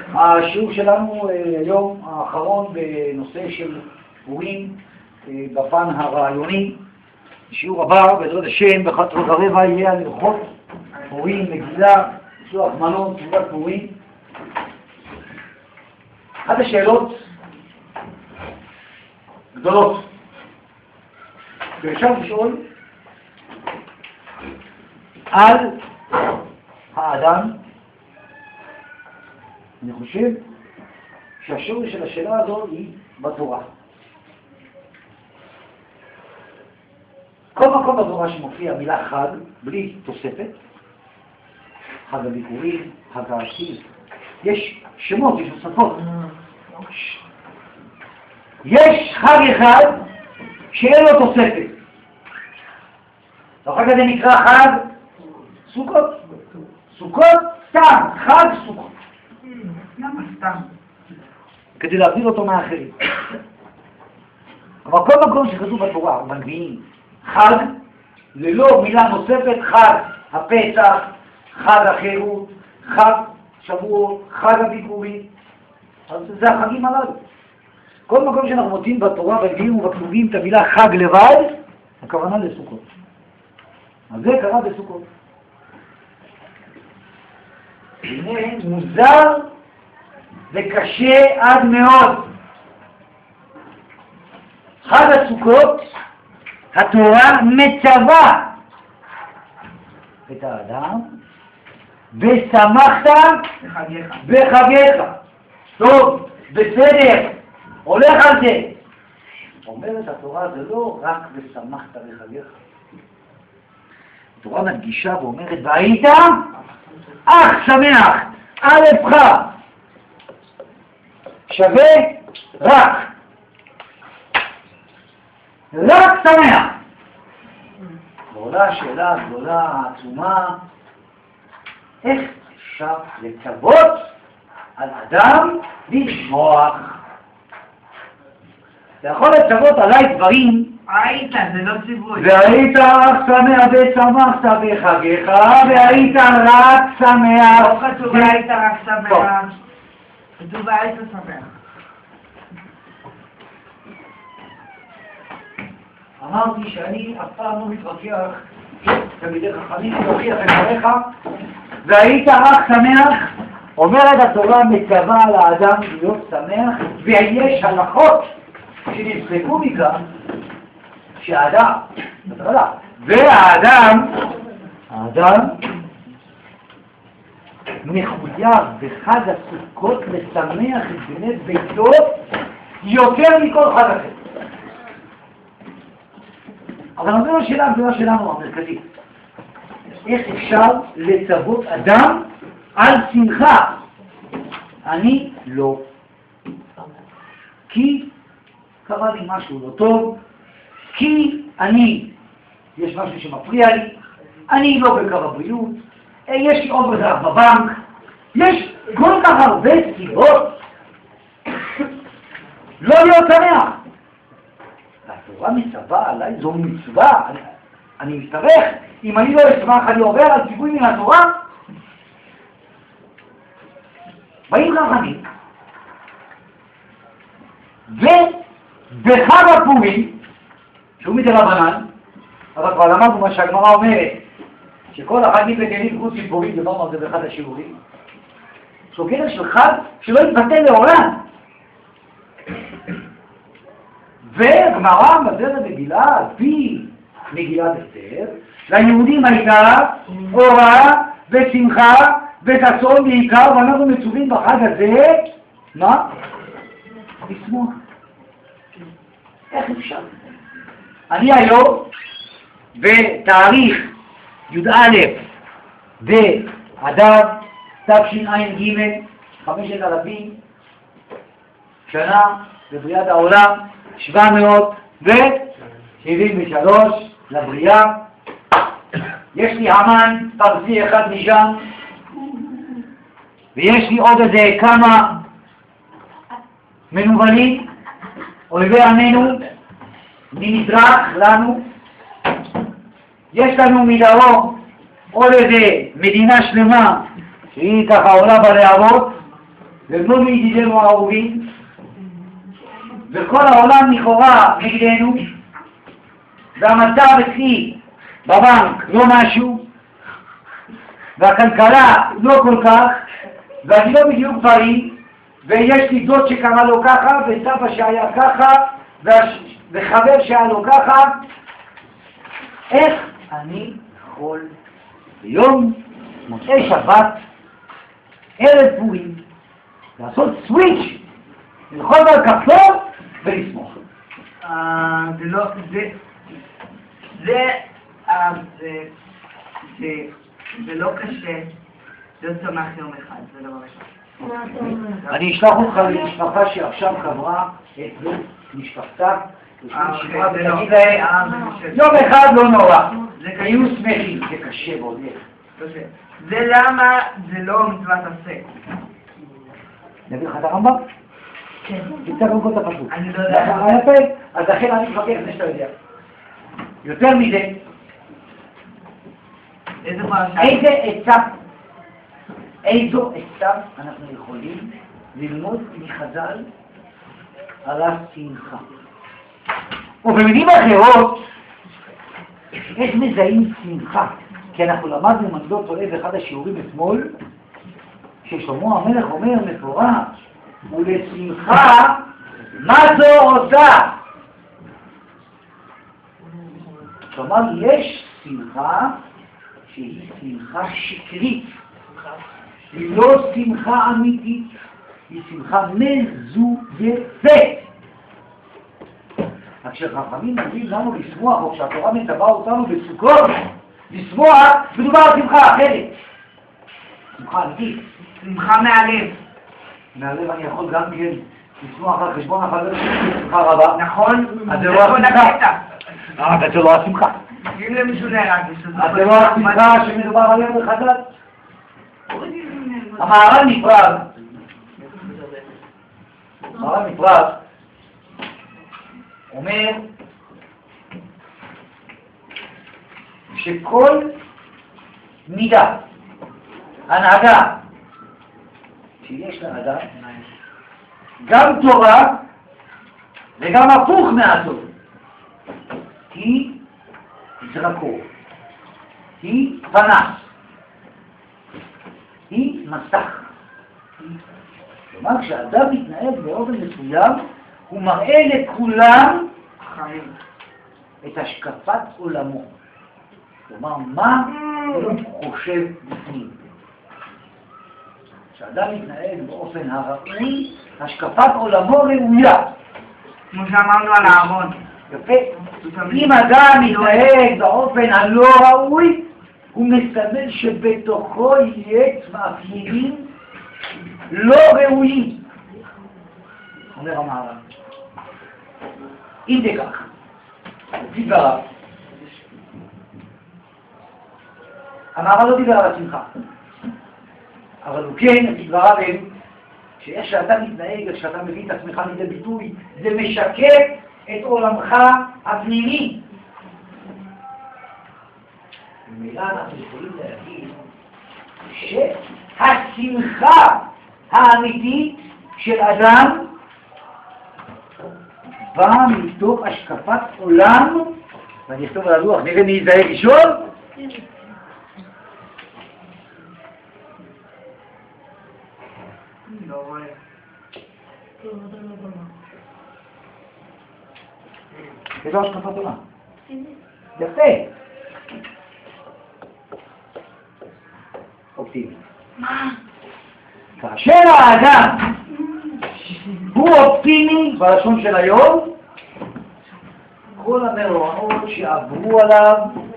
השיעור שלנו היום האחרון בנושא של פורים בפן הרעיוני. שיעור הבא, בעזרת השם, ב11:15 יהיה על הלכות פורים, מגילה, משלוח מנות, תפילת פורים. אחת השאלות גדולות שאפשר לשאול על האדם. אני חושב שהשורש של השאלה הזו היא בתורה. כל מקום בתורה שמופיע מילה חג, בלי תוספת, חג הביקורים, חג העתיד, יש שמות, יש נוספות. יש חג אחד שאין לו תוספת. החג הזה נקרא חג סוכות. סוכות סתם, חג סוכות. למה סתם? כדי להבדיל אותו מהאחרים. אבל כל מקום שכתוב בתורה, בנביאים, חג, ללא מילה נוספת, חג הפסח, חג החירות, חג שבועות, חג הביקורים, אז זה החגים הללו. כל מקום שאנחנו מוצאים בתורה, בנביאים ובכתובים את המילה חג לבד, הכוונה לסוכות. אז זה קרה בסוכות. הנה מוזר וקשה עד מאוד. חג הסוכות, התורה מצווה את האדם ושמחת בחגיך. טוב, בסדר, הולך על זה. אומרת התורה, זה לא רק ושמחת בחגיך. התורה מדגישה ואומרת, והיית אך שמח, א' חג שווה רק שמח. ועולה השאלה הגדולה, העצומה, איך אפשר לצוות על אדם לשמוח? אתה יכול לצוות עליי דברים, היית, זה לא ציווי. והיית רק שמח ושמחת בחגיך, והיית רק שמח. לא כתוב היית רק שמח. כתוב היית שמח. אמרתי שאני אף פעם לא מתווכח תלמידי חכמים, תוכיח את דבריך, והיית רק שמח. אומרת התורה מצווה על האדם להיות שמח, ויש הלכות שנפסקו מכך שהאדם, והאדם מחויב בחג הסוכות לשמח את בני ביתו יותר מכל חג אחר. אבל נותן השאלה הגדולה שלנו המרכזית, איך אפשר לצוות אדם על שמחה? אני לא. כי קרה לי משהו לא טוב, כי יש משהו שמפריע לי, אני לא בקו הבריאות, יש לי אוברדרפט בבנק, יש כל כך הרבה סיבות לא להיות שמח. התורה מצווה עליי, זו מצווה, אני מסתבך, אם אני לא אשמח אני עובר על ציווי מן התורה. באים חכמים, ובחג הפורים, שהוא מדרבנן, אבל כבר למדנו מה שהגמרא אומרת, שכל החגים בגנים חוץ מפורים, דיברנו על זה באחד השיעורים, סוגר של חג שלא יתבטל לעולם. וגמרא מדברת מגילה, על פי מגילת אסתר, ליהודים הייתה אורה ושמחה וששון בעיקר, ואנחנו מצווים בחג הזה, מה? לשמוח. איך אפשר? אני היום, בתאריך י"א באדר תשע"ג, 5,000 שנה לבריאת העולם, 773 לבריאה. יש לי המן פרסי אחד משם, ויש לי עוד איזה כמה מנוולים, אויבי עמנו, ממזרח לנו. יש לנו מדרום עוד איזה מדינה שלמה שהיא ככה עולה בלהבות, ולא מידידינו האהובים, וכל העולם לכאורה נגדנו, והמצב אצלי בבנק לא משהו, והכלכלה לא כל כך, ואני לא בדיוק בריא, ויש לי דוד שקרא לו ככה, וסבא שהיה ככה, וחבר שהיה לו ככה. איך אני יכול ביום מוצאי שבת, ערב פורים, לעשות סוויץ', ללחוץ על כפתור ולסמוך? זה לא קשה להיות שמח יום אחד, זה דבר ראשון. אני אשלח אותך למשפחה שעכשיו קברה את משפחתה, ותגיד להם, יום אחד לא נורא, היו שמחים, זה קשה ועוד איך. זה למה זה לא מצוות עשה. נביא לך את הרמב"ם? כן. תצטרך לקרוא את הפסוק. אני לא יודע. אז לכן אני מתווכח את זה שאתה יודע. יותר מזה, איזו עצה אנחנו יכולים ללמוד מחז"ל על השמחה. ובמילים אחרות, איך מזהים שמחה? כי אנחנו למדנו, אם אני לא טועה, באחד השיעורים אתמול, ששלמה המלך אומר מפורש, ולשמחה מה זו עושה? כלומר, יש שמחה שהיא שמחה שקרית, היא לא שמחה אמיתית, היא שמחה מזויפת. רק שחכמים אומרים לנו לשמוח, או כשהתורה מצווה אותנו בסוכות, לשמוח, מדובר על שמחה אחרת. שמחה אמיתית. שמחה מהלב. מהלב אני יכול גם כן לשמוח על חשבון החבר שלי בשמחה רבה. נכון, אז זה לא השמחה. אבל זה לא השמחה. אם למישהו נהרג, אז זה לא השמחה שמדובר עליהם בחז"ל. המהר"ל נפרד אומר שכל מידה, הנהגה שיש לאדם, גם תורה וגם הפוך מהטוב, היא זרקור, היא פנס, היא מסך. כלומר, כשאדם מתנהג באופן מסוים, הוא מראה לכולם את השקפת עולמו. כלומר, מה הוא חושב בפנים. כשאדם מתנהג באופן הראוי, השקפת עולמו ראויה. כמו שאמרנו על הארון. יפה. אם אדם מתנהג באופן הלא ראוי, הוא מסמל שבתוכו יש מאפיינים לא ראויים. אומר המהר"ל. אם זה כך, לפי דבריו, המהר"ל לא דיבר על השמחה, אבל הוא כן, לפי דבריו הם, שאיך שאתה מתנהג, איך שאתה מביא את עצמך לידי ביטוי, זה משקף את עולמך הפנימי. במילה אנחנו יכולים להגיד שהשמחה האמיתית של אדם באה מתוך השקפת עולם, ואני אכתוב על הלוח, נראה מי יזהה ראשון. זה לא השקפת עולם. יפה. אופטימי. כאשר האדם הוא אופטימי בלשון של היום, כל המאורעות שעברו עליו,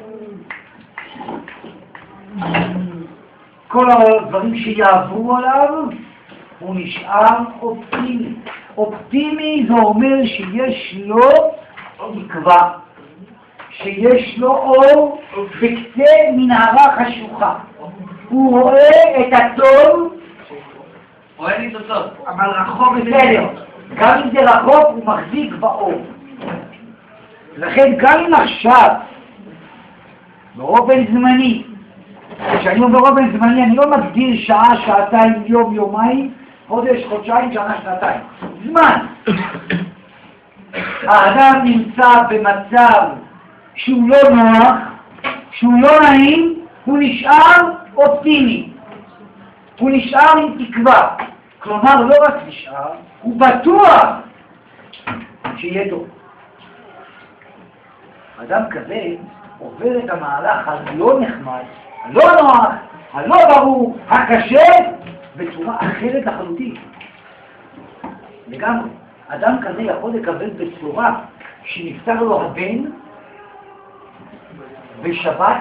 כל הדברים שיעברו עליו, הוא נשאר אופטימי. אופטימי זה אומר שיש לו תקווה, שיש לו אור בקצה מנהרה חשוכה. הוא רואה את הטוב, רואה לי תוצאות, אבל רחוק בסדר. גם אם זה רחוק הוא מחזיק באור. לכן גם אם עכשיו, באופן זמני, כשאני אומר באופן זמני אני לא מגדיר שעה, שעתיים, יום, יומיים, חודש, חודשיים, שנה, שנתיים. זמן. האדם נמצא במצב שהוא לא נוח, שהוא לא נעים, הוא נשאר אופטימי. הוא נשאר עם תקווה. כלומר, לא רק נשאר, הוא בטוח שיהיה טוב. אדם כזה עובר את המהלך הלא נחמד, הלא נוח, הלא ברור, הקשה, בצורה אחרת לחלוטין. לגמרי. אדם כזה יכול לקבל בצורה שנפטר לו הבן בשבת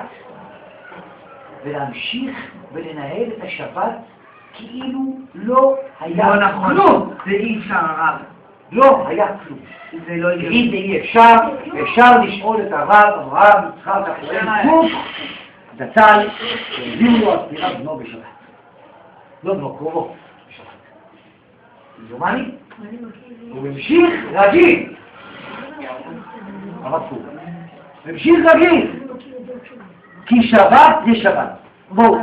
ולהמשיך ולנהל את השבת כאילו לא היה כלום. זה אי אפשר הרב. לא היה כלום. זה לא אם זה אי אפשר, אפשר לשאול את הרב, אברהם, יצחק, אברהם, זצ"ל, שהביאו לו הספירה בנו בשבת. לא בנו, קרובו בשבת. זומני? הוא המשיך רגיל. הרב קוק. המשיך רגיל. כי שבת זה שבת. בואו.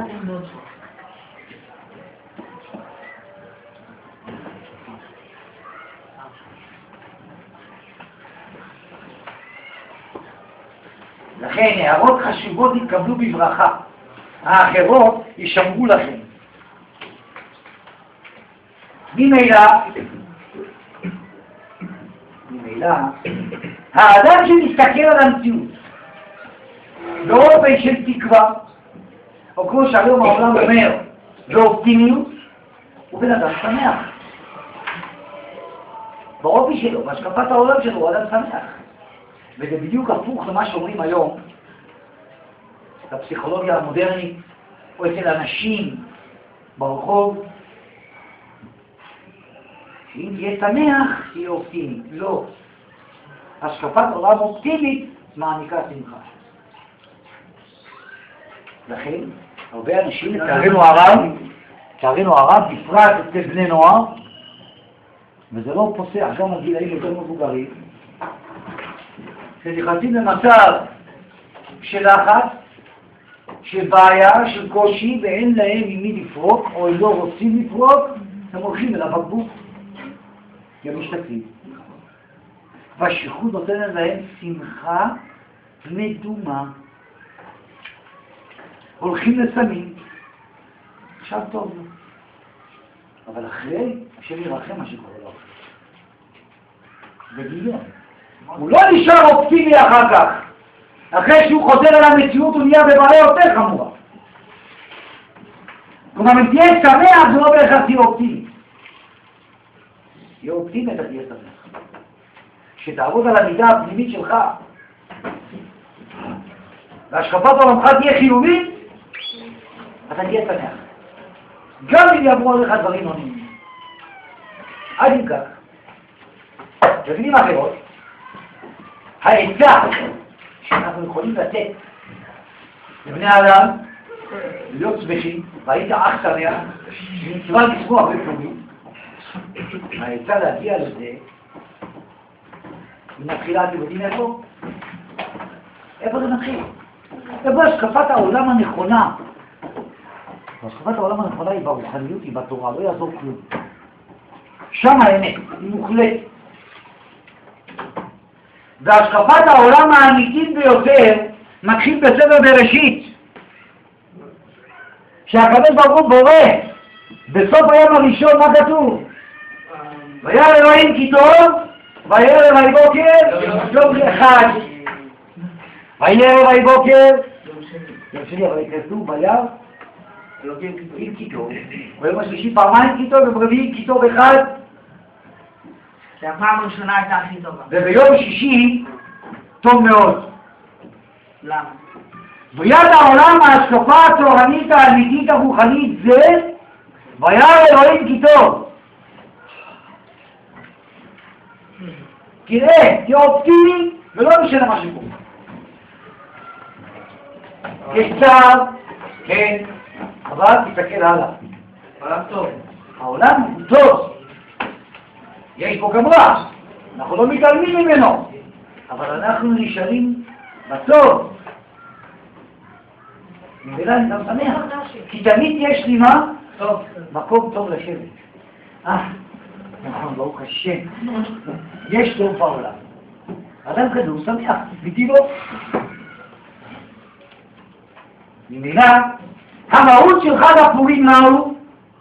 לכן הערות חשובות יתקבלו בברכה, האחרות ישמרו לכם. ממילא, האדם שמסתכל על המציאות באופן של תקווה, או כמו שהיום העולם אומר, באופטימיות, הוא בן אדם שמח. באופי שלו, בהשקפת העולם שלו, הוא אדם שמח. וזה בדיוק הפוך למה שאומרים היום, בפסיכולוגיה המודרנית, או אצל אנשים ברחוב, שאם תהיה שמח, תהיה אופטימית. לא. השקפת עולם אופטימית מעניקה שמחה. לכן, הרבה אנשים, לצערנו הרב, בפרט אצל בני נוער, וזה לא פוסח גם על גילאים יותר מבוגרים, שנכנסים למצב של לחץ, של בעיה, של קושי, ואין להם עם מי לפרוק, או הם לא רוצים לפרוק, הם הולכים אל הבקבוק. הם משתתפים. והשליחות נותנת להם שמחה מדומה. הולכים לסמים. עכשיו טוב לו. אבל אחרי, השם ירחם מה שקורה לו. בגיליון. הוא לא נשאר אופטימי אחר כך. אחרי שהוא חוזר על המציאות הוא נהיה בבעיה יותר חמורה. כלומר, אם תהיה שמח זה לא בהכרח תהיה אופטימי. תהיה אופטימי אתה תהיה שמח. שתעבוד על המידה הפנימית שלך והשקפת עולמך תהיה חיובית, אתה תהיה שמח. גם אם יעברו עליך דברים עונים. עד אם כך. במילים אחרות, העצה שאנחנו יכולים לתת לבני האדם להיות שמחים, והיית אך שמח, מצווה לשמוח בפלוגים. העצה להגיע לזה, היא מתחילה, אתם יודעים איפה? איפה זה מתחיל? איפה השקפת העולם הנכונה? השקפת העולם הנכונה היא ברוחניות, היא בתורה, לא יעזור כלום. שם האמת, היא מוחלטת. והשקפת העולם האמיתית ביותר מתחיל בספר בראשית. שהקדוש ברוך הוא בורא, בסוף היום הראשון מה כתוב? וירא אלוהים כי טוב, וירא ויבוקר יום אחד. וירא ויבוקר יום שני, אבל כתוב וירא אלוהים כי טוב, ביום השלישי פעמיים כי טוב, וברביעי כי טוב אחד. זה הפעם הראשונה הייתה הכי טובה. וביום שישי טוב מאוד. למה? ויד העולם ההשקפה התורנית האמיתית הרוחנית זה וירא אלוהים כי טוב. תראה, תהיה אופטימי ולא משנה מה שקורה. יש צער, כן, אבל תסתכל הלאה. העולם טוב. העולם הוא טוב. יש פה גם רע, אנחנו לא מתעלמים ממנו, אבל אנחנו נשארים בטוב. ממילא אני גם שמח, כי תמיד יש לי מה? מקום טוב לשבת. נכון, ברוך השם. יש טוב בעולם. אדם כזה הוא שמח, מטבעו. ממילא, המהות של חג הפורים מהו?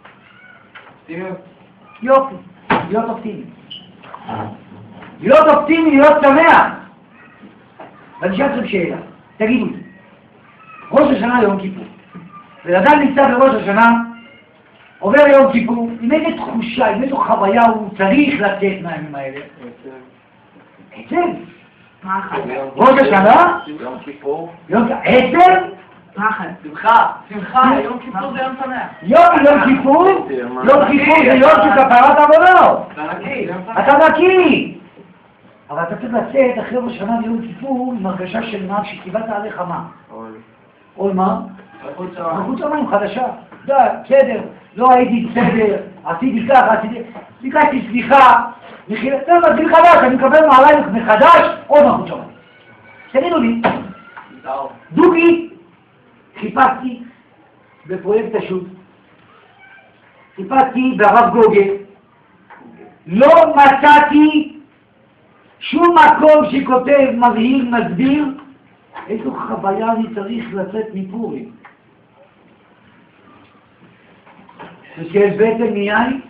יופי, להיות אופטימי. להיות אופטימי, להיות שמח. ואני אשאל אתכם שאלה, תגידו לי, ראש השנה יום כיפור, ואדם נמצא בראש השנה, עובר יום כיפור, עם איזה תחושה, עם איזו חוויה הוא צריך לצאת מהימים האלה? עצב. ראש השנה? יום כיפור. עצב? שמחה. יום כיפור זה יום שמח. יום כיפור זה יום של כפרת עוונות. אתה נקי. אבל אתה צריך לצאת אחרי ראש השנה ביום כיפור עם הרגשה של מה שקיבלת עליך מה? אוי מה? מלכות שמיים חדשה. די, בסדר, לא הייתי בסדר, עשיתי ככה, ביקשתי סליחה, מתחיל חדש, אני מקבל מעלייך מחדש, עוד מלכות שמיים. תגידו לי, דוגי, חיפשתי בפרויקט השו"ת, חיפשתי ברב גוגל, לא מצאתי שום מקום שכותב, מבהיר, מסביר, איזו חוויה אני צריך לצאת מפורים. שיש בטן מיין,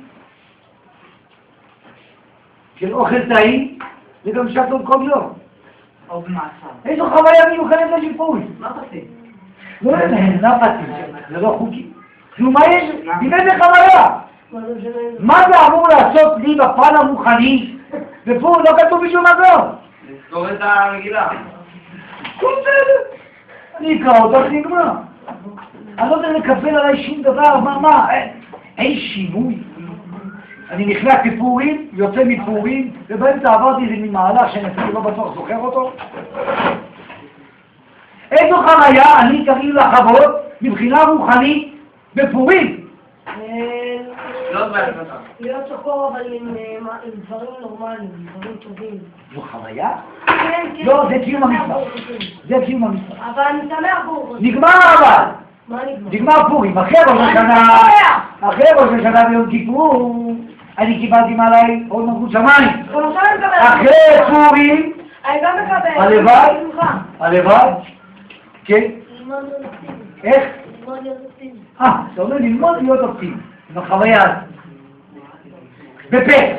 של אוכל טעים, וגם שתות כל יום. או במעצר. איזו חוויה מיוחדת של פורים. מה תעשי? לא פתים, זה לא חוקי. נו, מה יש? עם איזה חוויה? מה זה אמור לעשות לי בפן המוכני? ופה לא כתוב בשום מקום. לזכור את המגילה. אני אקרא אותך נגמר. אני לא יודע לקבל עליי שום דבר, מה? אין שינוי. אני נכנס לפורים, יוצא מפורים, ובאמצע עברתי איזה ממהלך שאני אפילו לא בטוח זוכר אותו. איזו חוויה אני צריך לחוות מבחינה רוחנית בפורים? להיות שחור אבל עם דברים נורמליים, דברים טובים. זו חוויה? כן. לא, זה קיום המצווה. זה קיום המצווה. אבל אני שמח בו. נגמר אבל! מה נגמר? נגמר פורים. אחרי ראש השנה ביום כיפור, אני קיבלתי מעליי עוד מלכות שמיים. אחרי פורים, אני גם מקבל. הלוואי, כן. איך? ללמוד להיות אופטימי. אתה אומר ללמוד להיות אופטימי. זו חוויה הזאת. בפסח.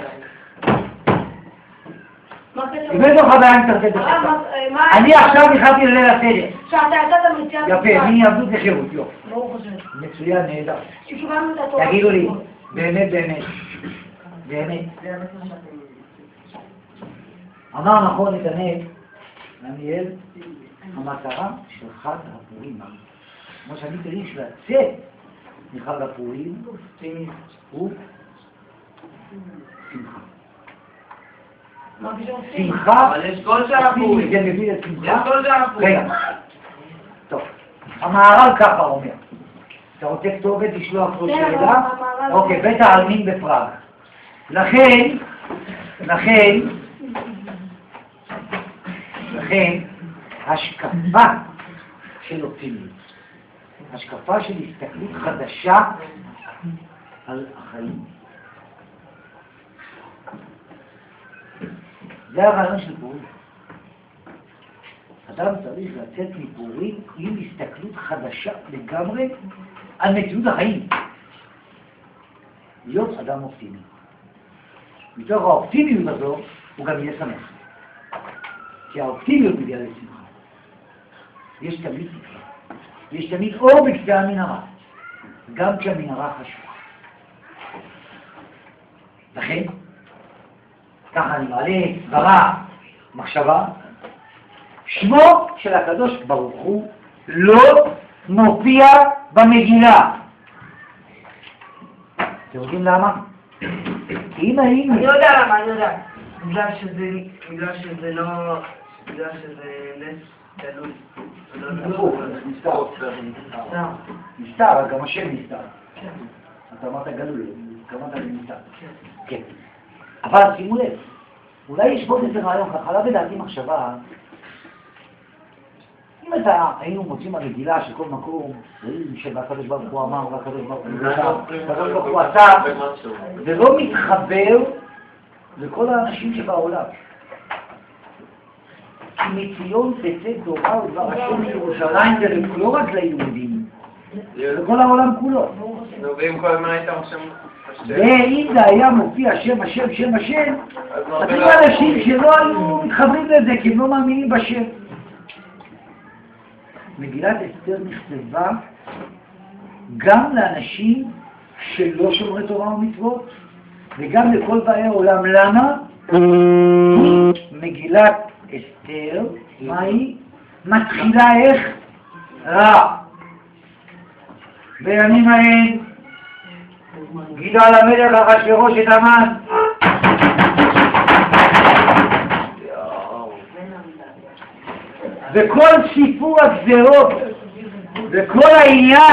עם איזו חוויה אני צריך לתת בפסח? אני עכשיו נכנסתי לליל הסדר. שאתה יצאת מציאת יפה, מי עבדות וחירות, יופי. ברוך השם. מצוין, נהדר. שקיבלנו את התורה. תגידו לי, באמת. אמר נכון נתנאל, דניאל, המטרה של חג הפורים, כמו שאני צריך לצאת מחג הפורים, הוא שמחה. שמחה, אבל יש כל של הפורים. זה מביא לשמחה. יש כל של הפורים. רגע, טוב, המהר"ל ככה אומר. אתה רוצה כתובת לשלוח פה שאלה? אוקיי, בית העלמין בפראג. לכן, השקפה של אופטימיות, השקפה של הסתכלות חדשה על החיים. זה הרעיון של פורים. אדם צריך לצאת מפורים עם הסתכלות חדשה לגמרי על מציאות החיים. להיות אדם אופטימי. מתוך האופטימיות הזו הוא גם יהיה שמח. כי האופטימיות מביאה לשמחה. יש תמיד תקווה. יש תמיד אור בקצה המנהרה. גם כשהמנהרה חשוכה. לכן, ככה אני מעלה סברה, מחשבה, שמו של הקדוש ברוך הוא לא מופיע במגילה. אתם יודעים למה? כי אם היינו... אני יודע למה, אני יודע. בגלל שזה נס גלוי. נסתר, גם השם נסתר. אתה אמרת גלוי, התכוונת לנסתר. כן. אבל שימו לב, אולי יש פה איזה רעיון, ככה לא בדעתי מחשבה, אם היינו מוצאים המגילה של כל מקום, שהקדוש ברוך הוא אמר והקדוש ברוך הוא עשה, זה לא מתחבר לכל האנשים שבעולם. כי מציון תצא תורה ודבר השם לירושלים, זה לא רק ליהודים, זה כל העולם כולו. ואם כל הזמן הייתם עכשיו... ואם זה היה מופיע שם השם, שם השם, אז היו אנשים שלא היו מתחברים לזה, כי הם לא מאמינים בשם. מגילת אסתר נכתבה גם לאנשים שלא שומרי תורה ומצוות, וגם לכל באי העולם. למה? מגילת אסתר, מה היא? מתחילה איך? רע. בימים ההם גילה למלך אחשוורוש את המן. וכל סיפור הגזרות וכל העניין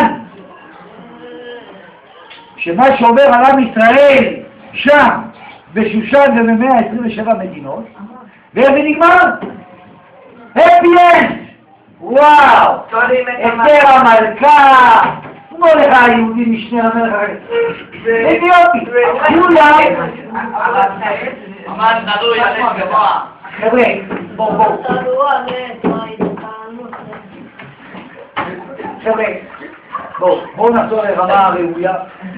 שמה שאומר על עם ישראל שם בשושן וב-127 מדינות, ואיך זה נגמר? הפי אנד! וואו! אסתר המלכה! כמו לך היהודי משנה למלך אחר. אידיוטי! כולם! חבר'ה, בואו. חבר'ה, בואו נחזור לרמה הראויה.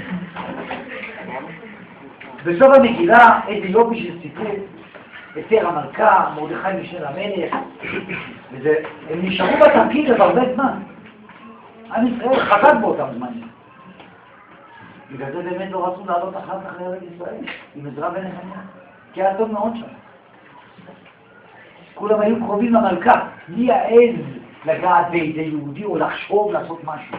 בסוף המגילה, איזה יופי של סיפור, אסתר המלכה, מרדכי משנה למלך, הם נשארו בתפקיד הרבה זמן. עם ישראל חזק באותם זמנים. בגלל זה באמת לא רצו לעלות אחר כך לארץ ישראל, עם עזרא ונחמיה, כי היה טוב מאוד שם. כולם היו קרובים למלכה, מי יעז לגעת בידי יהודי או לחשוב לעשות משהו.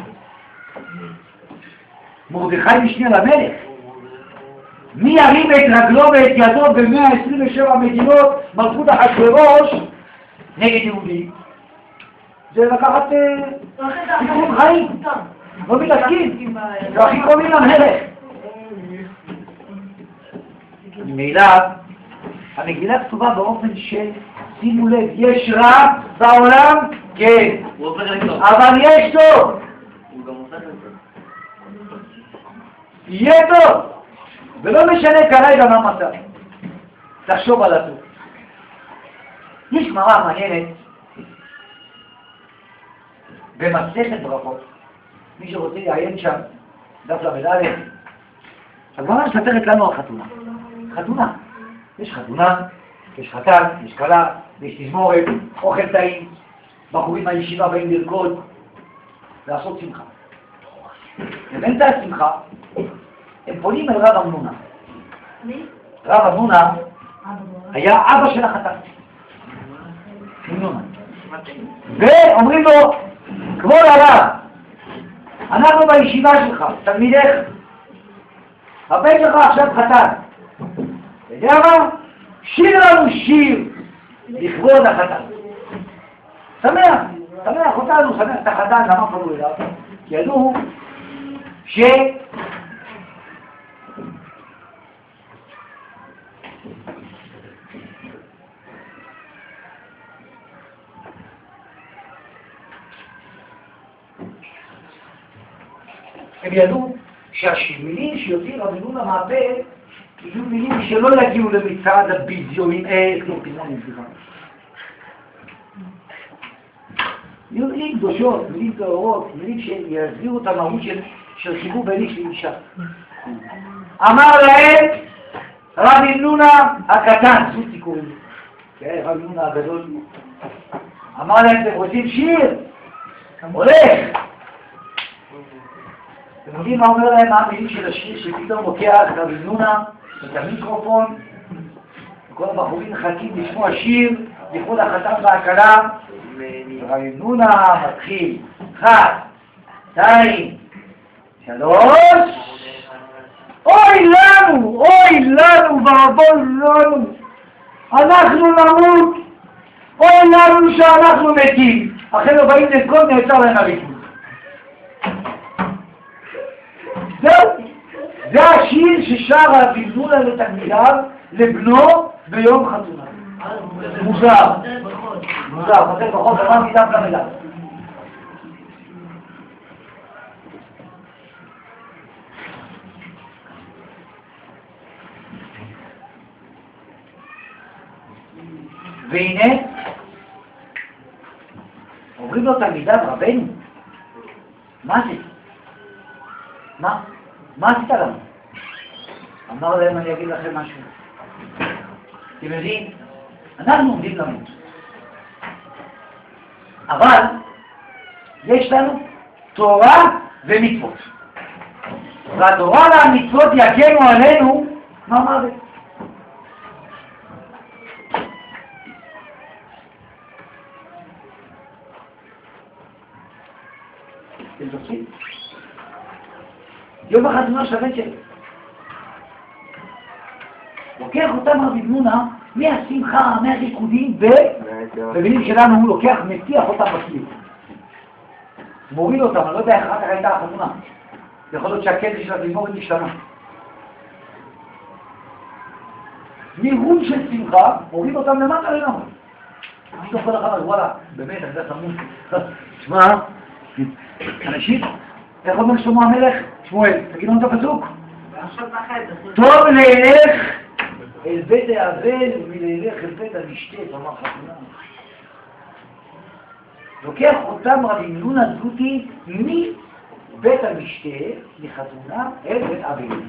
מרדכי משנה למלך, מי ירים את רגלו ואת ידו ב-127 מדינות מלכות אחשוורוש נגד יהודי? זה לקחת סיפור חיים, לא מתעסקים, זה הכי קרובים למלך. ממילא, המגילה כתובה באופן של, שימו לב, יש רע בעולם? כן. אבל יש טוב. יהיה טוב. ולא משנה כרגע מה מצב. תחשוב על הטוב. יש גמרא מעניינת במסכת ברכות. מי שרוצה לעיין שם, דף ל"א, הגמרא מספרת לנו על חתונה. חתונה. יש חתונה, יש חתן, יש כלה, יש תזמורת, אוכל טעים, בחורים מהישיבה באים לרקוד, לעשות שמחה. ובאמצע השמחה, הם פונים אל רב אמנונה. רב אמנונה היה אבא של החתן. אמנונה. ואומרים לו, כבוד הרב, אנחנו בישיבה שלך, תלמידך, הבן שלך עכשיו חתן. אתה יודע מה? שיר לנו שיר לכבוד החתן. שמח אותנו, שמח את החתן, למה פנו אליו? כי ידעו הם ידעו שהמילים שיוצאים רב אמנונה מהפה יהיו מילים שלא יגיעו למצעד הביזיונים, יהיו מילים קדושות, מילים טהורות, מילים שיסבירו את המהות של חיבור בין איש לאישה. אמר להם רב אמנונה הקטן, סוג סיכורים, רב אמנונה הגדול, אמר להם, אתם רוצים שיר? הולך! אתם יודעים מה אומר להם המילים של השיר שפתאום לוקח רב אמנונה את המיקרופון וכל הבחורים מחכים לשמוע שיר לכבוד החתן והכלה. רב אמנונה מתחיל 1, 2, 3. אוי לנו ואבוי לנו, אנחנו נמות, אוי לנו שאנחנו מתים. אחרי לא באים לכל נעצר להם הריקוד. זהו, זה השיר ששר רב אמנונה לתלמידיו לבנו ביום חתונה. מוזר, חסר בכל דבר מדף למדף. והנה, אומרים לו תלמידיו, רבנו, מה זה? מה עשית לנו? אמר להם, אני אגיד לכם משהו. אתם יודעים, אנחנו עומדים למות. אבל יש לנו תורה ומצוות. והתורה והמצוות יגנו עלינו מהמוות. אתם זוכרים? יום החתונה של הבן שלי. לוקח אותם רבי בנונה מהשמחה, מהריקודים, ובמילים שלנו הוא לוקח, מטיח אותם בסביב. מוריד אותם, אני לא יודע איך אחר כך הייתה החתונה. יכול להיות שהקטע של התזמורת השתנה. נירון של שמחה, מוריד אותם למטה לגמרי. פתאום כל אחד אז וואלה, באמת, אני יודע סמון. תשמע, אנשים, איך אומר שלמה המלך? שמואל, תגיד לנו את הפסוק. טוב לילך אל בית האבל ולילך אל בית המשתה, אמר חתונה. לוקח אותם רבי מלונה זוטי מבית המשתה, מחתונה, אל בית אבל.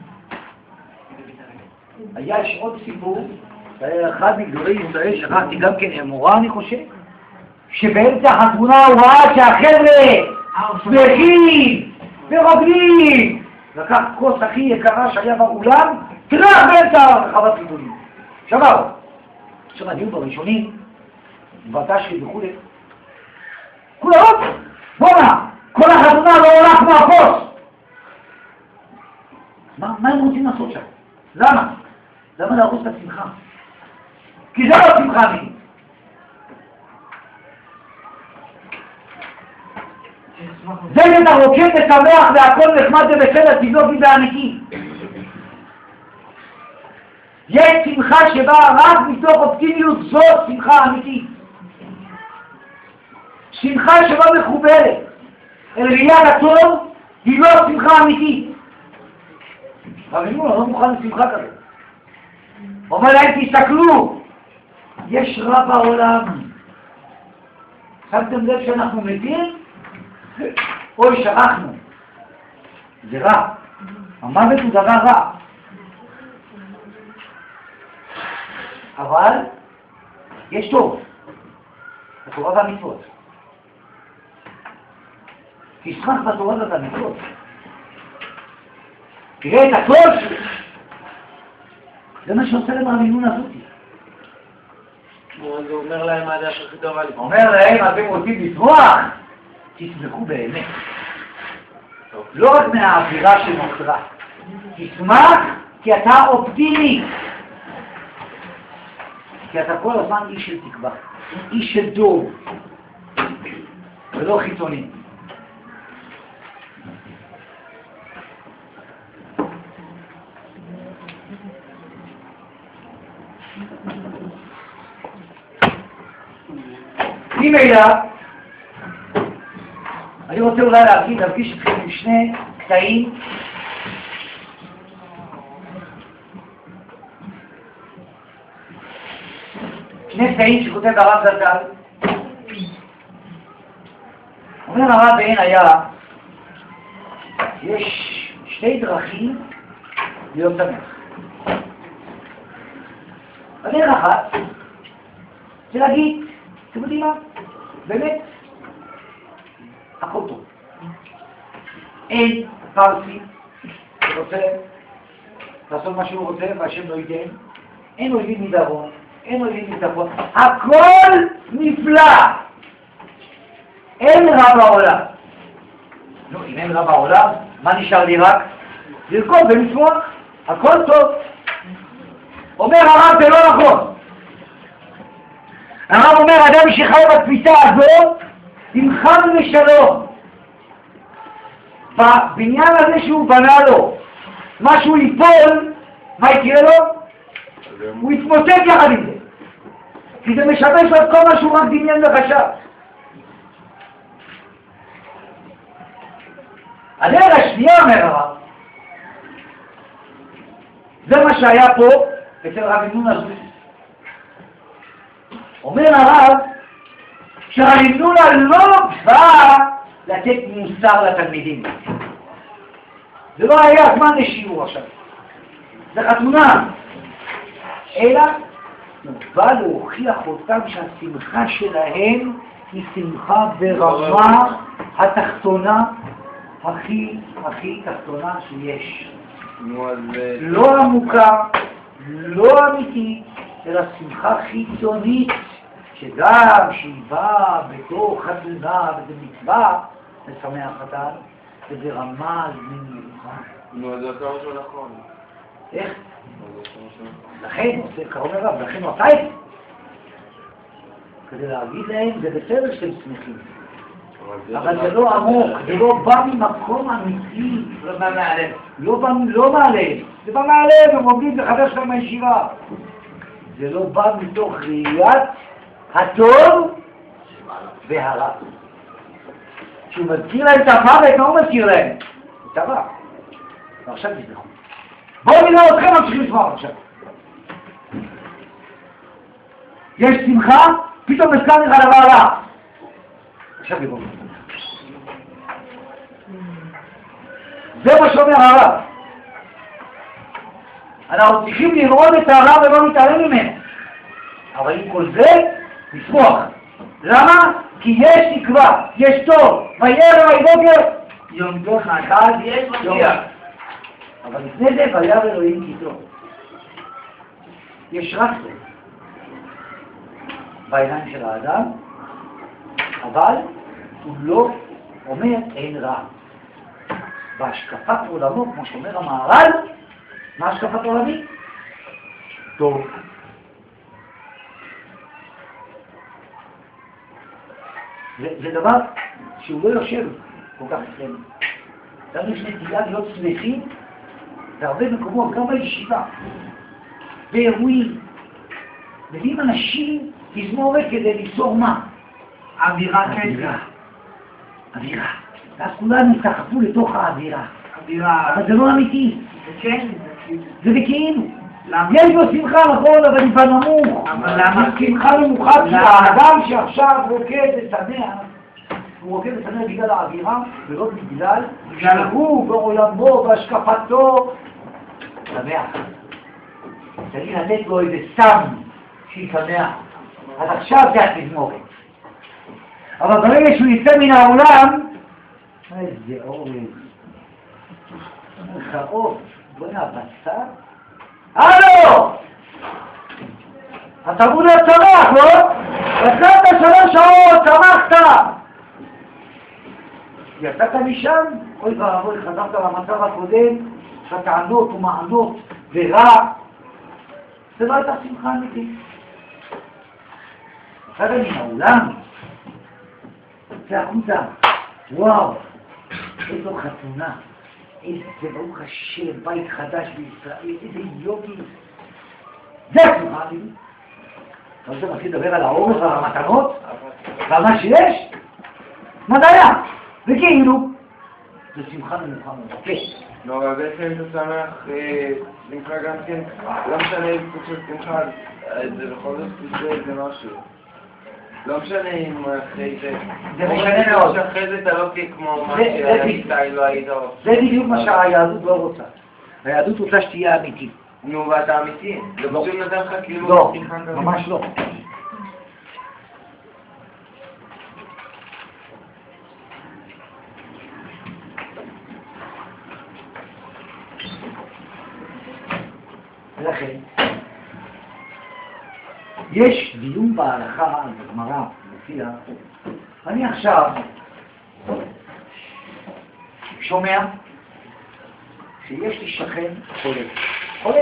יש עוד סיפור, אחד מגדולי ישראל, שכחתי גם כן אמורה אני חושב, שבאמצע החתונה הוא ראה שהחבר'ה שמחים ורוקדים, לקח כוס הכי יקרה שהיה באולם, טרח באמצע הרחבת חיתונים. שבר. עכשיו הדיון בראשונים, בתשרי וכולי, כולה עוד, בואנה, כל החתונה לא הולך מהכוס. מה הם רוצים לעשות שם? למה? למה להרוס את השמחה? כי זה לא שמחה אמיתית. זה אתה רוקד ושמח והכל נחמד ובסדר, תבדוק זה אמיתי. יש שמחה שבאה רק מתוך אופטימיות, זאת שמחה אמיתית. שמחה שלא מחוברת אל ראיית הטוב היא לא שמחה אמיתית. אבל לא מוכן לשמחה כזאת. אומר להם, תסתכלו, יש רע בעולם. שמתם לב שאנחנו מתים? אוי, שרחנו. זה רע. המוות הוא דבר רע. אבל יש טוב. התורה והמצוות. תשמח בתורה והמצוות. תראה את הטוב. זה מה שעושה להם המינון הזאתי. הוא אומר להם מה זה הכי טוב עלי. אומר להם, אתם רוצים לצמוח? תשמחו באמת. לא רק מהאווירה שנוצרה. תשמח כי אתה אופטימי. כי אתה כל הזמן איש של תקווה. איש של טוב. ולא חיצוני. ממילא, אני רוצה אולי להפגיש אתכם עם שני קטעים שכותב הרב זצ"ל. אומר הרב בעין היה, יש שתי דרכים להיות שמח. הדרך אחת זה להגיד, אתם יודעים מה? באמת, הכל טוב. אין פרסי שרוצה לעשות מה שהוא רוצה והשם לא ייתן. אין אויבים מדרום, אין אויבים מצפון. הכל נפלא. אין רע בעולם. נו, אם אין רע בעולם, מה נשאר לי רק? לרקוד ולשמוח. הכל טוב. אומר הרב, זה לא נכון. הרב אומר, אדם שחי בתפיסה הזאת, עם חד ושלום. בבניין הזה שהוא בנה לו, משהו ייפול, מה יקרה לו? הוא יתמוטט יחד עם זה. כי זה משבש לו את כל מה שהוא רק דמיין וחשב. הדרך השנייה, אומר הרב, זה מה שהיה פה אצל רבי נונה זוטי. אומר הרב, שההמנונה לא בא לתת מוסר לתלמידים. זה לא היה זמן לשיעור עכשיו. זה חתונה. אלא הוא בא להוכיח אותם שהשמחה שלהם היא שמחה ברמה התחתונה הכי תחתונה שיש. לא עמוקה, לא אמיתית, אלא שמחה חיצונית, שגם שהיא באה בתור חתונה וזה מצווה לשמח חתן, וזה רמה מיוחד. נו, זה יותר משהו נכון. איך? לכן, זה קרוב לרב, לכן הוא עשה את זה. כדי להגיד להם, זה בסדר שאתם שמחים. אבל זה לא עמוק, זה לא בא ממקום אמיתי. לא בא מהלב. לא מהלב. זה בא מהלב, הם עומדים לחבר שלהם מהישיבה. זה לא בא מתוך ראיית הטוב והרע. כשהוא מזכיר להם את המוות, מה הוא מזכיר להם? את הרע. ועכשיו תזכרו. בואו נראה אתכם ממשיכים לשמוע עכשיו. יש שמחה, פתאום נזכר לך דבר רע. עכשיו יבואו. זה מה שאומר הרב. אנחנו צריכים לראות את הרע ולא להתעלם ממנו. אבל עם כל זה, לשמוח. למה? כי יש תקווה, יש טוב. וירא ויבוקר יום טוב אחד יש מגיע. אבל לפני זה וירא אלוהים כי טוב. יש רק טוב בעיניים של האדם, אבל הוא לא אומר אין רע. בהשקפת עולמו, כמו שאומר המהר"ל, מה השקפת עולמי? טוב. זה דבר שהוא לא יושב כל כך אצלנו. צריך נטייה להיות שמחים בהרבה מקומות, גם בישיבה, באירועים. מביאים אנשים תזמורת כדי ליצור מה? אווירה אווירה. ואז כולנו תחפו לתוך האווירה. אווירה. אבל זה לא אמיתי. כן. זה בכאילו. יש לו שמחה נכון, אבל היא בנמוך. אבל למה? שמחה נמוכה, כי האדם שעכשיו רוקד ושמח, הוא רוקד ושמח בגלל האווירה, ולא בגלל שהוא בעולמו, בהשקפתו, שמח. צריך לתת לו איזה סם שישמח. אז עכשיו זה התזמורת. אבל ברגע שהוא יצא מן העולם, איזה אורז. איך האור, בוא נבצע. הלו! אתה בונה צמח, לא? יצאת 3 שעות, צמחת! יצאת משם? אוי ואבוי, חזרת למצב הקודם, שטענות ומענות ורע. זה לא הייתה שמחה אמיתית. יצאת מן העולם, יצא החוצה, וואו, איזו חתונה. איזה ברוך השם, בית חדש בישראל, איזה יופי. זה השמחה אמיתית. אתה רוצה מתחיל לדבר על האורך ועל המתנות? ועל מה שיש? מה זה היה? וכאילו, זה שמחה נמוכה מאוד. כן. לא, אבל בעצם אתה שמח, שמחה גם כן, לא משנה איזה סוג של שמחה, זה בכל זאת זה משהו. לא משנה אם אחרי זה... זה משנה מאוד. שאחרי זה אתה לא תהיה כמו מה שהיית, לא היית רוצה. זה בדיוק מה שהיהדות לא רוצה. היהדות רוצה שתהיה אמיתית. נו, ואתה אמיתי. זה פשוט נתן לך כאילו... לא, ממש לא. ולכן, יש דיון בהלכה, בגמרא, מופיע, אני עכשיו שומע שיש לי שכן חולה. חולה?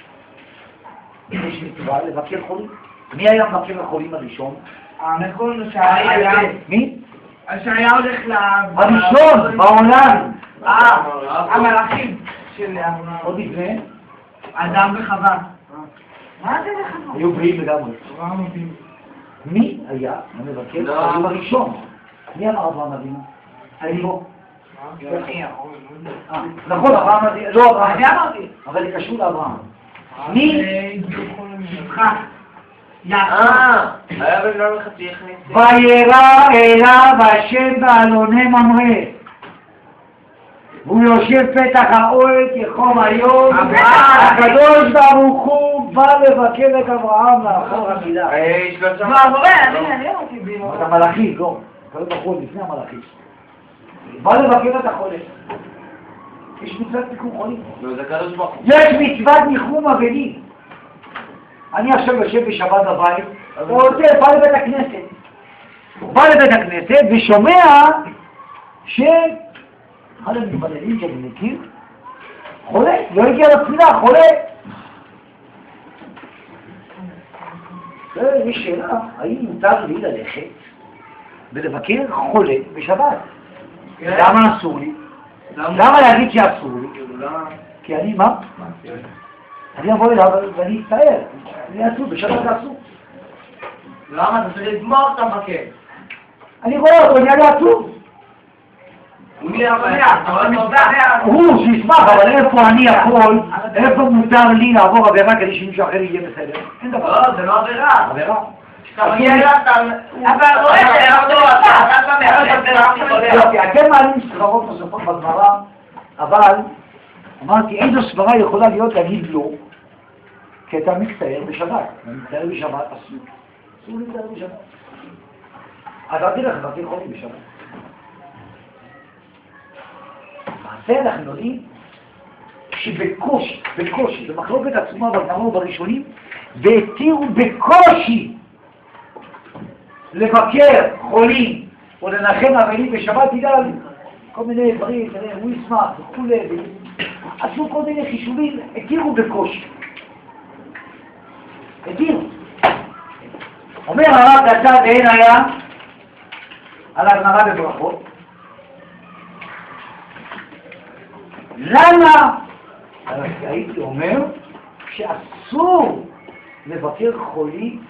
יש מצווה לבקר חולים. מי היה מבקר החולים הראשון? הנכון שהיה... מי? שהיה הולך ל... הראשון בעולם. המלאכים של... עוד לפני? אדם וחווה. מה זה לחווה? היו בריאים לגמרי. מי היה המבקר החולים הראשון? מי אמר אברהם אבינו? אני לא. נכון, אברהם אבינו. לא אברהם. אני אמרתי. אבל זה קשור לאברהם. מי? היה בן לא לחצי הכניס. וירא אליו השם בעלוני ממרא. והוא יושב פתח האוהל כחום היום. הקדוש ברוך הוא בא לבקר את אברהם לאחר המילה. את המלאכים, לא. הקדוש ברוך הוא לפני המלאכים. בא לבקר את החולה. יש מצוות ניחום חולים. יש מצוות ניחום אבלים. אני עכשיו יושב בשבת בבית, בא לבית הכנסת. בא לבית הכנסת ושומע אחד המתפללים שאני מכיר, חולה, לא הגיע לתפילה, חולה. יש שאלה, האם מותר לי ללכת ולבקר חולה בשבת? למה אסור לי? למה להגיד שאסור לי? כי אני מה? אני אבוא אליו ואני אצטער, אני אסור, בשבת אסור. למה? אתה צריך לגמור את המבקר. אני רואה אותו, אני אסור. הוא שישמח, אבל איפה אני יכול, איפה מותר לי לעבור עבירה כדי שמישהו אחר יהיה בסדר? אין דבר. לא, זה לא עבירה. עבירה? אבל אתם מעלים סברות נוספות בגמרא, אבל אמרתי, איזו סברה יכולה להיות להגיד לא, כי אתה מצטער בשבת. אני מצטער בשבת, אסור להצטער בשבת. אז אל תלך, אבל תלכו לי בשבת. מעשה אנחנו יודעים שבקושי, במחלוקת עצומה בגמרא ובראשונים, והתירו בקושי לבקר חולים או לנחם אבלים בשבת בגלל כל מיני דברים, הוא ישמח וכולי, עשו כל מיני חישובים, התירו בקושי. התירו. אומר הרב דצה ואין היה על הגמרא בברכות, למה? הייתי אומר שאסור לבקר חולים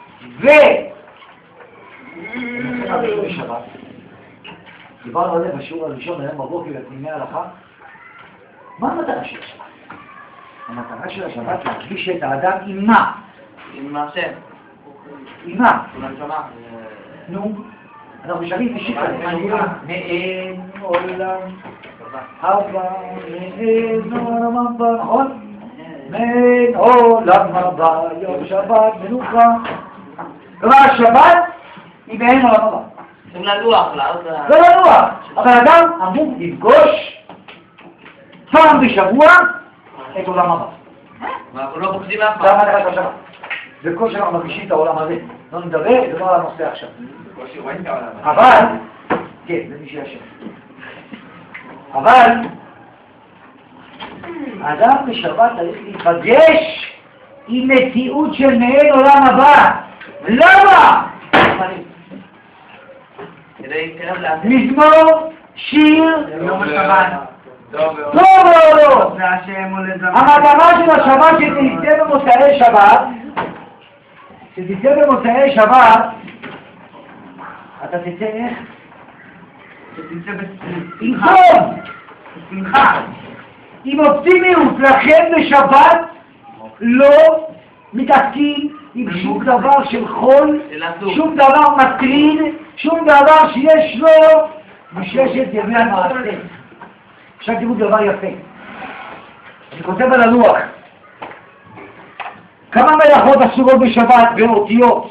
בשבת. דיברנו על זה בשיעור הראשון, היום בבוקר בפנימי ההלכה. מה המטרה של השבת? המטרה של השבת להרגיש את האדם עם מה? עם השם. עם מה? ולנשמה. נו, אנחנו שרים בשיר מאין עולם הבא, מאין עולם הבא, נכון? מאין עולם הבא, יום שבת מנוחה. כלומר, השבת היא מאין עולם הבא. צריכים ללוח, לא ללוח, אבל אדם אמור לפגוש פעם בשבוע את עולם הבא. ואנחנו לא פוחדים אף זה המטרה של השבת. זה כל שאנחנו מרגישים את העולם הזה. לא נדבר, זה לא על הנושא עכשיו. אבל, כן, זה מי שישב. אבל, האדם בשבת צריך להיפגש עם מציאות של מעין עולם הבא. למה? מזמור, שיר, יום השבת. טוב או לא? המטרה של השבת שתצא במוצאי שבת, אתה תצא איך? שתצא עם טוב! בשמחה. עם אופטימיות. לכן בשבת לא מתעסקים עם שום דבר של חול, שום דבר מטריד, שום דבר שיש לו בששת ימי המעשה. עכשיו תראו דבר יפה. אני כותב על הלוח. כמה מלאכות אסורות בשבת באותיות?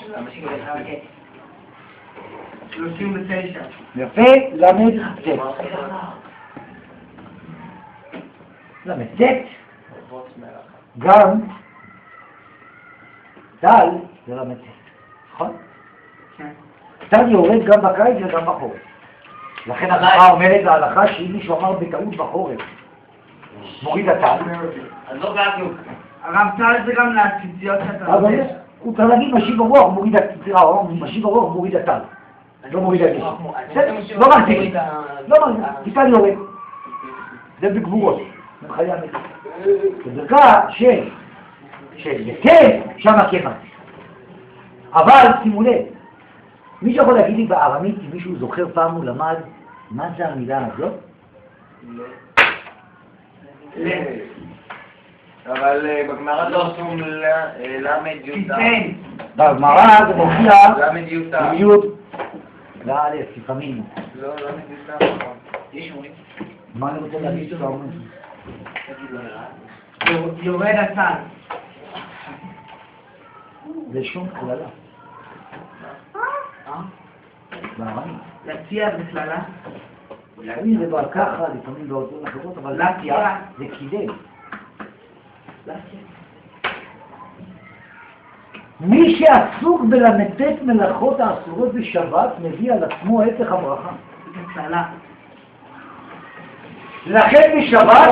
39. יפה, למד חצת. למד צת. גם טל זה למד צת. נכון? טל יורד גם בקיץ וגם בחורף. לכן ההלכה אומרת להלכה שאם מישהו אמר בטעות בחורף מוריד הטל. אז לא בעדיוק. הרב טל זה גם להציציות שאתה אבל הוא צריך להגיד משיב הרוח, הוא מוריד הטל. משיב הרוח, הוא מוריד הטל. לא מוריד הגשם. לא מרגיש. לא מרגיש. כי טל יורד. זה בגבורות. זה חיי המתים. בדרכה כן, שמה כן מרגיש. אבל שימו לב. מישהו יכול להגיד לי בארמית, אם מישהו זוכר פעם הוא למד, מה זה המילה הזאת? אבל בגמרא לא עשו למד י"ד. בגמרא זה מופיע למד י' עם י' וא' לפעמים. לא, למד י' נכון. יש אומרים. מה אני רוצה להגיד שאתה אומר? יורד הסל. זה שום כללה. בארמית. להציע זה כללה. לפעמים זה בא ככה, לפעמים באותות אחרות, אבל להציע זה קידם. להציע. מי שעסוק בל"ט מלאכות האסורות בשבת מביא על עצמו הפך הברכה. זה כללה. לכן בשבת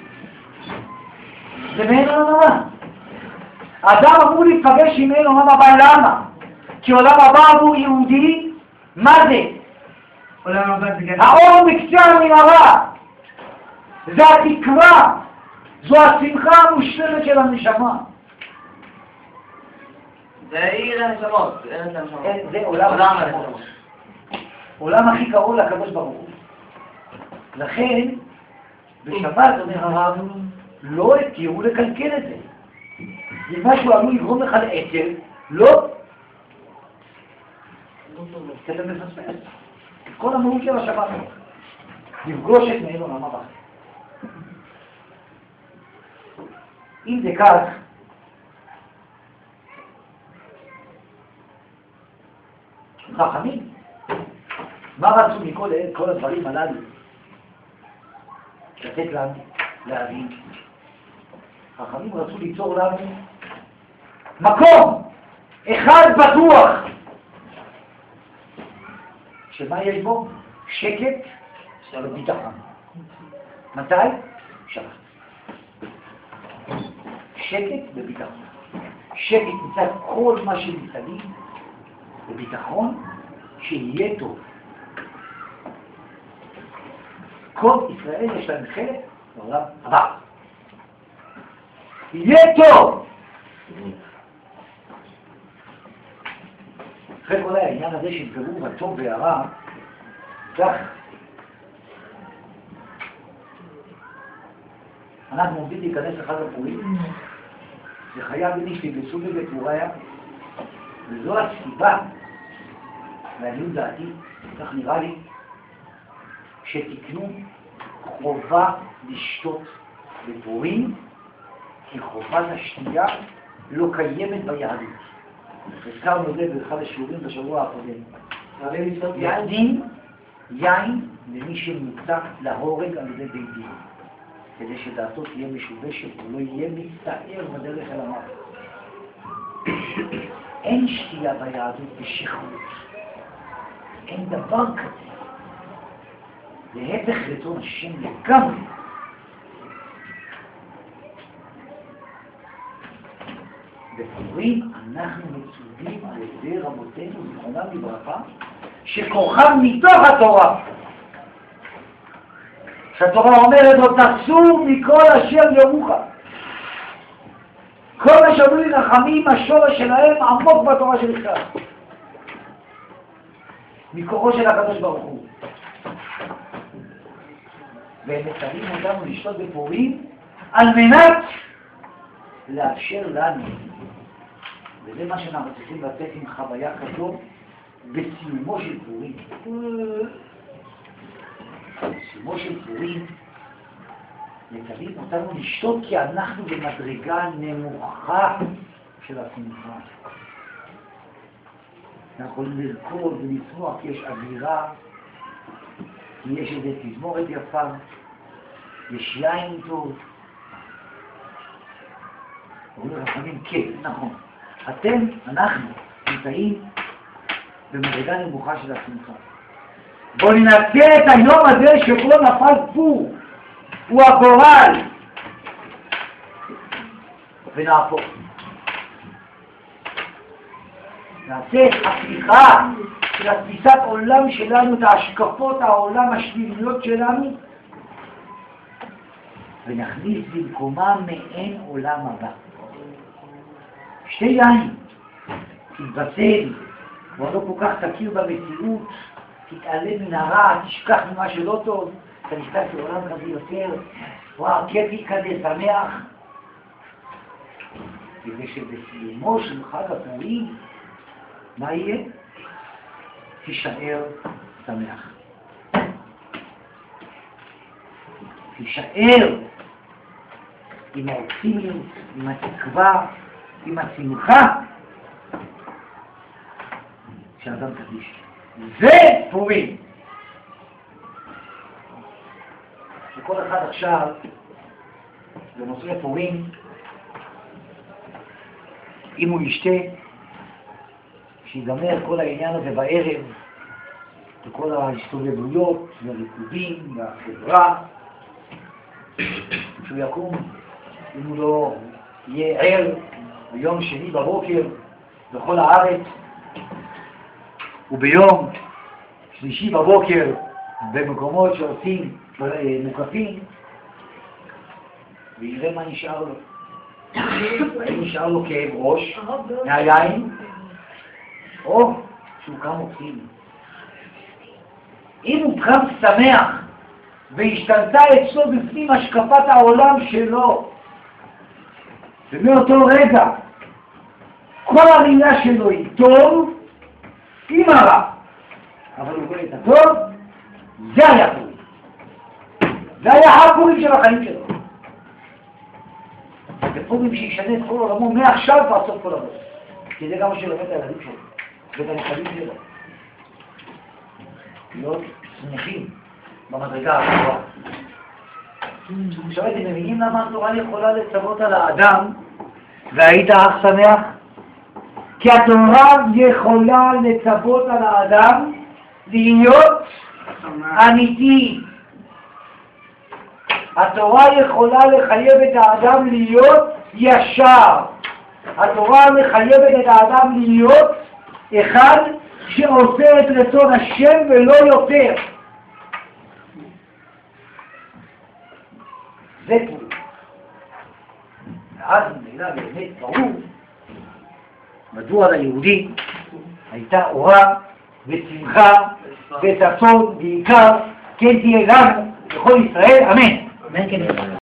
זה מעין עולם. האדם אמור להיפגש עם מעין עולם הבא. למה? כי עולם הבא עבור יהודי, מה זה? עולם הבא זה גן. האור מקצה המנהרה. זה התקווה. זו השמחה המושלמת של הנשמה. זה עיר הנשמות. ארץ הנשמות. זה עולם הנשמות. עולם הכי קרוב לקדוש ברוך הוא. לכן, בשבת, אומר הרב, לא התירו לקלקל את זה. אם משהו עלול לגרום לך לעצב, לא. כי אתה מפספס. את כל המהות של השבת. לפגוש את מעין עולם הבא. אם זה כך, חכמים, מה רצו מכל הדברים הללו? לתת לנו, להבין. חכמים רצו ליצור לנו מקום אחד בטוח, שמה יש בו? שקט וביטחון. מתי? שבת. שקט וביטחון. שקט מצד כל מה שמסביב, וביטחון שיהיה טוב. כל ישראל יש להם חלק בעולם הבא. יהיה טוב! אחרי כל העניין הזה של פירור הטוב והרע, כך אנחנו עומדים להיכנס לחג הפורים, וחייב לי שתגלסו בבית הוריה, וזו הסיבה, לעניות דעתי, כך נראה לי, שתקנו חובה לשתות בפורים, כי חובת השתייה לא קיימת ביהדות. הזכרנו את זה באחד השיעורים בשבוע הקודם. יין למי שמוצק להורג על ידי בית דין, כדי שדעתו תהיה משובשת ולא יהיה מצטער בדרך אל המוות. אין שתייה ביהדות בשכרות. אין דבר כזה. זה הפך רצון השם לגמרי. בפורים אנחנו מצווים על ידי רבותינו זיכרונם לברכה, שכוחם מתוך התורה. שהתורה אומרת לו, תסור מכל אשר יורוך. כל מה שאומרים לי רחמים, השורש שלהם עמוק בתורה שנכתב. מכוחו של הקדוש ברוך הוא. והם מצווים אותנו לשתות בפורים על מנת לאפשר לנו, וזה מה שאנחנו צריכים לתת עם חוויה כזאת בסיומו של פורים. בסיומו של פורים מצווים אותנו לשתות כי אנחנו במדרגה נמוכה של השמחה. אנחנו יכולים לרקוד ולשמוח כי יש אווירה, כי יש איזו תזמורת יפה, יש יין טוב. אומרים רחמים, כן, נכון. אנחנו נמצאים במדרגה נמוכה של השמחה. בואו ננצל את היום הזה שבו נפל פור, הוא הגורל, ונהפוך. נעשה את הפתיחה של התפיסת עולם שלנו, את ההשקפות העולם השליליות שלנו, ונכניס במקומה מעין עולם הבא. שתי יין, תתבצל, כבר לא כל כך תכיר במציאות, תתעלם מן הרע, תשכח ממה שלא טוב, אתה נכנס לעולם כזה יותר, וואו, כיפי כזה, שמח. כדי שבסיומו של חג הפורים, מה יהיה? תישאר שמח. תישאר עם האופטימיות, עם התקווה, עם השמחה שאדם קדיש. זה פורים. שכל אחד עכשיו, במוצאי פורים, אם הוא ישתה, שיגמר כל העניין הזה בערב, וכל ההסתובבויות והריקודים והחברה, שהוא יקום, אם הוא לא יהיה ער ביום שני בבוקר בכל הארץ, וביום שלישי בבוקר במקומות שעושים מוקפים, ויראה מה נשאר לו. האם נשאר לו כאב ראש מהיין, או שהוא קם אופטימי. אם הוא קם שמח והשתנתה אצלו בפנים השקפת העולם שלו, ומאותו רגע כל הראייה שלו היא טוב עם הרע, אבל הוא רואה את הטוב, זה היה פורים. זה היה הפורים של החיים שלו. זה פורים שישנה את כל עולמו מעכשיו ועד סוף כל עולמו. כי זה גם מה שלומד את הילדים שלו ואת הנכדים שלו. להיות שמחים במדרגה הגבוהה. עכשיו אתם מבינים למה התורה יכולה לצוות על האדם והיית אך שמח? כי התורה יכולה לצוות על האדם להיות אמיתי. התורה יכולה לחייב את האדם להיות ישר. התורה מחייבת את האדם להיות אחד שעושה את רצון השם ולא יותר. זה פורים. ואז מדינה באמת ברור מדוע ליהודי הייתה אורה ושמחה וששון בעיקר כן תהיה לנו בכל ישראל, אמן. אמן כן.